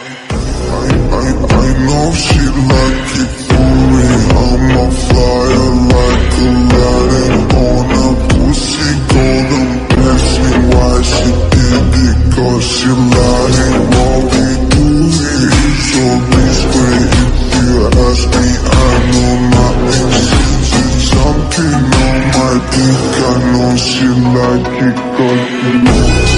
I know she like it for me. I'm a flyer like Aladdin on a pussy golden blessing. Why she did it? Cause she lying. What we do here is so discreet. If you ask me, I know nothing. She's something on my dick. I know she like it cause she